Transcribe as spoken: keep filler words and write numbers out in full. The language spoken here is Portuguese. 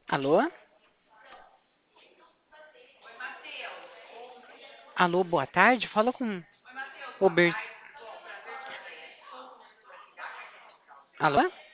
Alô? Alô, boa tarde. Fala com o Ber... Alô?